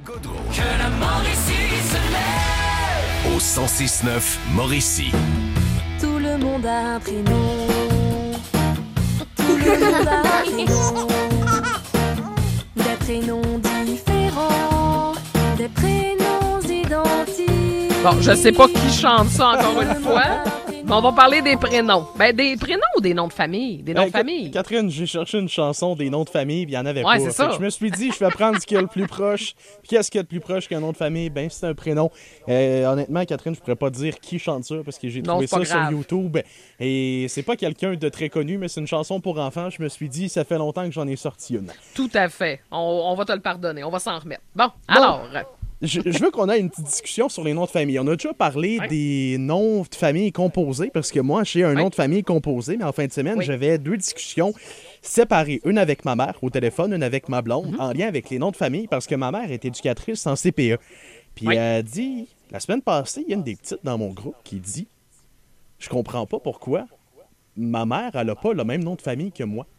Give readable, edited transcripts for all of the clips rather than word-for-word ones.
Gaudreau. Que la Mauricie se lève. Au 106.9 Mauricie. Tout le monde a un prénom. Tout le monde a un prénom. Des prénoms différents. Des prénoms identiques. Bon, je sais pas qui chante ça encore une fois. Mais on va parler des prénoms. Ben, des prénoms ou des noms de famille? Des noms de famille. Catherine, j'ai cherché une chanson des noms de famille, puis il n'y en avait Ouais, pas. c'est ça. Je me suis dit, je vais prendre ce qu'il y a le plus proche. Puis qu'est-ce qu'il y a de plus proche qu'un nom de famille? Ben, c'est un prénom. Honnêtement, Catherine, je pourrais pas dire qui chante ça, parce que j'ai Non, trouvé c'est pas ça sur grave. YouTube. Et c'est pas quelqu'un de très connu, mais c'est une chanson pour enfants. Je me suis dit, ça fait longtemps que j'en ai sorti une. Tout à fait. On va te le pardonner. On va s'en remettre. Bon, alors... Je veux qu'on ait une petite discussion sur les noms de famille. On a déjà parlé des noms de famille composés, parce que moi, j'ai un nom de famille composé, mais en fin de semaine, j'avais 2 discussions séparées. Une avec ma mère au téléphone, une avec ma blonde, en lien avec les noms de famille, parce que ma mère est éducatrice en CPE. Puis elle dit, la semaine passée, il y a une des petites dans mon groupe qui dit, je comprends pas pourquoi ma mère, elle a pas le même nom de famille que moi.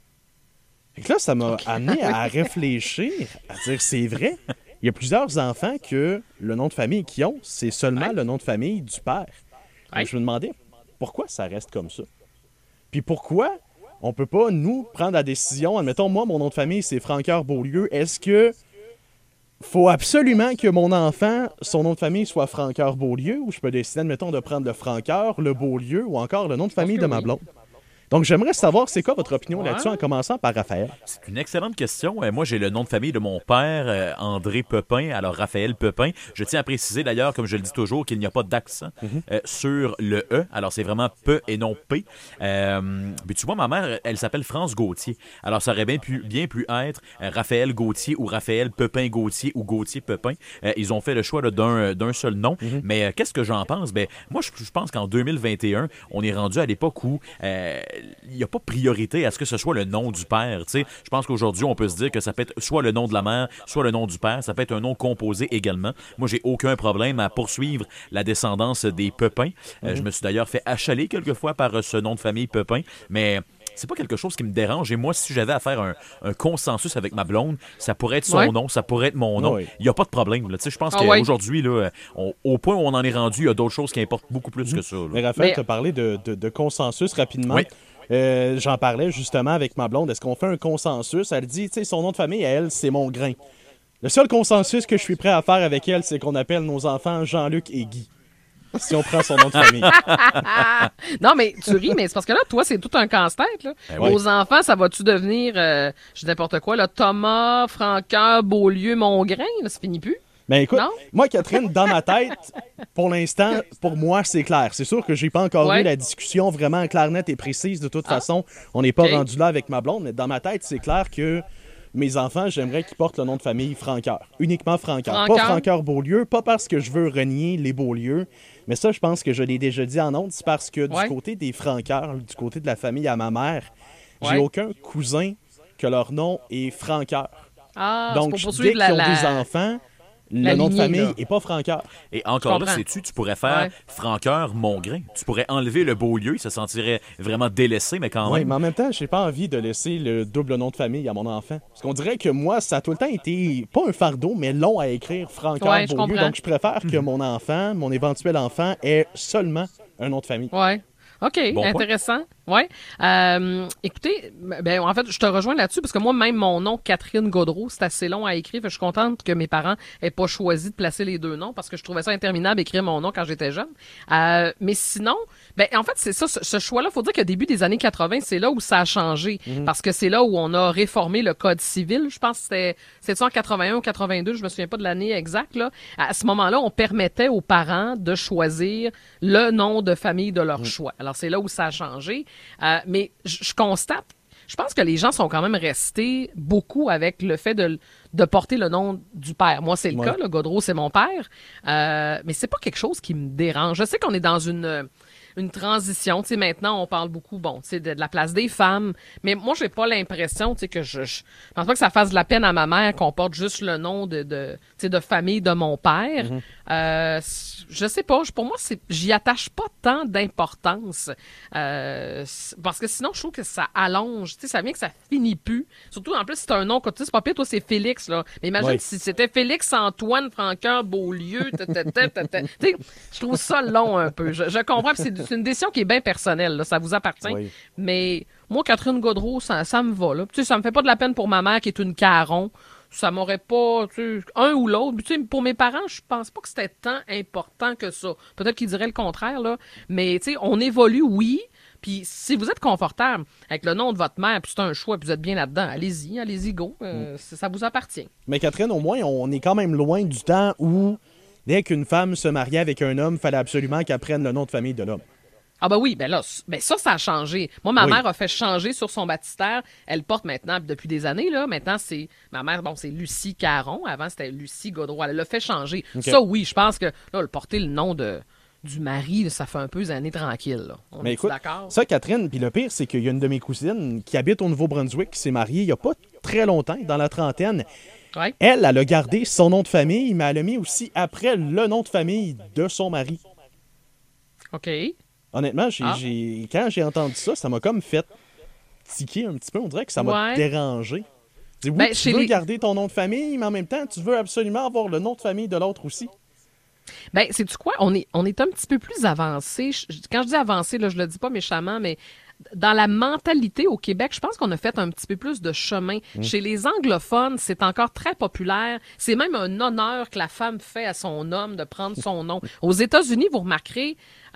Fait que là, ça m'a amené à réfléchir, à dire, c'est vrai. Il y a plusieurs enfants que le nom de famille qu'ils ont, c'est seulement le nom de famille du père. Donc, je me demandais pourquoi ça reste comme ça. Puis pourquoi on peut pas, nous, prendre la décision, admettons, moi, mon nom de famille, c'est Francoeur-Beaulieu. Est-ce que faut absolument que mon enfant, son nom de famille soit Francoeur-Beaulieu, ou je peux décider, admettons, de prendre le Francoeur, le Beaulieu, ou encore le nom de famille de ma blonde? Donc, j'aimerais savoir, c'est quoi votre opinion là-dessus, en commençant par Raphaël? C'est une excellente question. Moi, j'ai le nom de famille de mon père, André Pepin, alors Raphaël Pepin. Je tiens à préciser d'ailleurs, comme je le dis toujours, qu'il n'y a pas d'accent sur le E. Alors, c'est vraiment P et non P. Mais tu vois, ma mère, elle s'appelle France Gauthier. Alors, ça aurait bien pu être Raphaël Gauthier ou Raphaël Pepin Gauthier ou Gauthier Pepin. Ils ont fait le choix là, d'un seul nom. Mais qu'est-ce que j'en pense? Ben, moi, je pense qu'en 2021, on est rendu à l'époque où... il n'y a pas priorité à ce que ce soit le nom du père. T'sais. Je pense qu'aujourd'hui, on peut se dire que ça peut être soit le nom de la mère, soit le nom du père. Ça peut être un nom composé également. Moi, j'ai aucun problème à poursuivre la descendance des Pepins. Je me suis d'ailleurs fait achaler quelquefois par ce nom de famille Pepin, mais... c'est pas quelque chose qui me dérange. Et moi, si j'avais à faire un consensus avec ma blonde, ça pourrait être son nom, ça pourrait être mon nom. Il n'y a pas de problème. Je pense qu'aujourd'hui, au point où on en est rendu, il y a d'autres choses qui importent beaucoup plus que ça. Là. Mais Raphaël, tu as parlé de consensus rapidement. Oui. J'en parlais justement avec ma blonde. Est-ce qu'on fait un consensus? Elle dit, tu sais, son nom de famille, elle, c'est Mongrain. Le seul consensus que je suis prêt à faire avec elle, c'est qu'on appelle nos enfants Jean-Luc et Guy. Si on prend son nom de famille. Non, mais tu ris, mais c'est parce que là, toi, c'est tout un casse-tête. Là. Aux enfants, ça va-tu devenir, je dis n'importe quoi, là, Thomas, Francoeur, Beaulieu, Mongrain? Là, ça finit plus? Ben écoute, moi, Catherine, dans ma tête, pour l'instant, pour moi, c'est clair. C'est sûr que j'ai pas encore eu la discussion vraiment claire, nette et précise. De toute façon, on n'est pas rendu là avec ma blonde, mais dans ma tête, c'est clair que mes enfants, j'aimerais qu'ils portent le nom de famille Francoeur. Uniquement Francoeur. Pas Francoeur-Beaulieu, pas parce que je veux renier les Beaulieu, mais ça, je pense que je l'ai déjà dit en ondes, c'est parce que du côté des Francoeurs, du côté de la famille à ma mère, j'ai aucun cousin que leur nom est Francoeur. Donc, dès qu'ils ont des enfants... le nom de famille n'est pas Francoeur. Et encore là, sais-tu, tu pourrais faire Francoeur Mongrain. Tu pourrais enlever le Beaulieu, il se sentirait vraiment délaissé, mais quand même. Oui, mais en même temps, j'ai pas envie de laisser le double nom de famille à mon enfant. Parce qu'on dirait que moi, ça a tout le temps été, pas un fardeau, mais long à écrire Francoeur Beaulieu. Donc, je préfère que mon enfant, mon éventuel enfant, ait seulement un nom de famille. Ouais. OK, bon intéressant. Oui. Écoutez, ben, en fait, je te rejoins là-dessus parce que moi, même mon nom, Catherine Gaudreau, c'est assez long à écrire. Je suis contente que mes parents aient pas choisi de placer les 2 noms parce que je trouvais ça interminable d'écrire mon nom quand j'étais jeune. Mais sinon, ben, en fait, c'est ça, ce choix-là, faut dire qu'au début des années 80, c'est là où ça a changé parce que c'est là où on a réformé le Code civil. Je pense que c'était en 81 ou 82, je me souviens pas de l'année exacte, là. À ce moment-là, on permettait aux parents de choisir le nom de famille de leur choix. Alors, c'est là où ça a changé. Mais je constate, je pense que les gens sont quand même restés beaucoup avec le fait de porter le nom du père. Moi, c'est le cas. Gaudreau, c'est mon père. Mais c'est pas quelque chose qui me dérange. Je sais qu'on est dans une une transition. Tu sais, maintenant, on parle beaucoup, bon, tu sais, de la place des femmes. Mais moi, j'ai pas l'impression, tu sais, que je pense pas que ça fasse de la peine à ma mère qu'on porte juste le nom tu sais, de famille de mon père. Je sais pas. Pour moi, j'y attache pas tant d'importance. Parce que sinon, je trouve que ça allonge. Tu sais, ça vient que ça finit plus. Surtout, en plus, c'est un nom, tu sais, c'est pas pire, toi, c'est Félix, là. Mais imagine si c'était Félix-Antoine Franqueur-Beaulieu. Tu sais, je trouve ça long un peu. Je comprends, c'est une décision qui est bien personnelle, là. Ça vous appartient. Oui. Mais moi, Catherine Gaudreault, ça me va, là. Tu sais, ça me fait pas de la peine pour ma mère qui est une Caron. Ça m'aurait pas, tu sais, un ou l'autre. Tu sais, pour mes parents, je pense pas que c'était tant important que ça. Peut-être qu'ils diraient le contraire, là. Mais, tu sais, on évolue, oui. Puis si vous êtes confortable avec le nom de votre mère, puis c'est un choix, puis vous êtes bien là-dedans, allez-y, go. Ça vous appartient. Mais Catherine, au moins, on est quand même loin du temps où, dès qu'une femme se mariait avec un homme, il fallait absolument qu'elle prenne le nom de famille de l'homme. Ah ben oui, ben là, ça a changé. Moi, ma mère a fait changer sur son baptistère. Elle porte maintenant, depuis des années, là, maintenant, ma mère, bon, c'est Lucie Caron. Avant, c'était Lucie Gaudreault. Elle l'a fait changer. Okay. Ça, oui, je pense que, là, porter le nom du mari, ça fait un peu des années tranquilles, là. Mais écoute, d'accord? Ça, Catherine, puis le pire, c'est qu'il y a une de mes cousines qui habite au Nouveau-Brunswick, qui s'est mariée il n'y a pas très longtemps, dans la trentaine. Ouais. Elle a gardé son nom de famille, mais elle a mis aussi après le nom de famille de son mari. OK. Honnêtement, quand j'ai entendu ça, ça m'a comme fait tiquer un petit peu. On dirait que ça m'a dérangé. Oui, tu veux garder ton nom de famille, mais en même temps, tu veux absolument avoir le nom de famille de l'autre aussi. Ben, sais-tu quoi? On est un petit peu plus avancé. Quand je dis avancé, là, je le dis pas méchamment, mais dans la mentalité au Québec, je pense qu'on a fait un petit peu plus de chemin. Chez les anglophones, c'est encore très populaire. C'est même un honneur que la femme fait à son homme de prendre son nom. Aux États-Unis, vous remarquerez,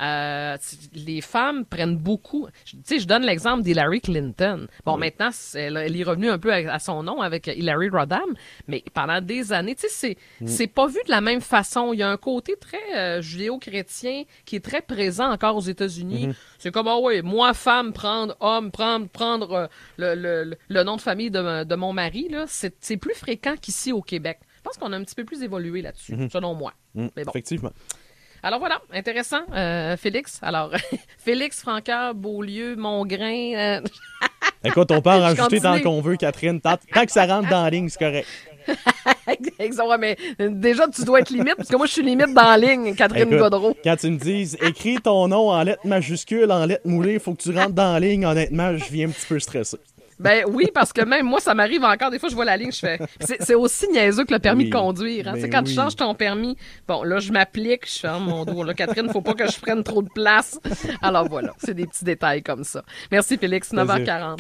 les femmes prennent beaucoup. Tu sais, je donne l'exemple d'Hillary Clinton. Bon, maintenant, elle est revenue un peu à son nom avec Hillary Rodham, mais pendant des années, tu sais, c'est pas vu de la même façon. Il y a un côté très judéo-chrétien qui est très présent encore aux États-Unis. C'est comme, moi, femme, prendre homme, prendre le nom de famille de mon mari, là, c'est plus fréquent qu'ici au Québec. Je pense qu'on a un petit peu plus évolué là-dessus, selon moi. Mais bon. Effectivement. Alors voilà, intéressant, Félix. Alors, Félix, Franqueur, Beaulieu, Mongrain. Écoute, on peut en rajouter tant qu'on veut, Catherine. Tant que ça rentre dans la ligne, c'est correct. Ouais, mais déjà, tu dois être limite, parce que moi, je suis limite dans la ligne, Catherine Gaudreault. Quand tu me dises, écris ton nom en lettres majuscules, en lettres moulées, il faut que tu rentres dans la ligne, honnêtement, je viens un petit peu stressé. Ben oui, parce que même moi, ça m'arrive encore. Des fois, je vois la ligne, je fais... C'est aussi niaiseux que le permis de conduire. Hein? Tu sais, quand tu changes ton permis, bon, là, je m'applique, je fais, mon dos, là, Catherine, faut pas que je prenne trop de place. Alors voilà, c'est des petits détails comme ça. Merci, Félix, 9h40.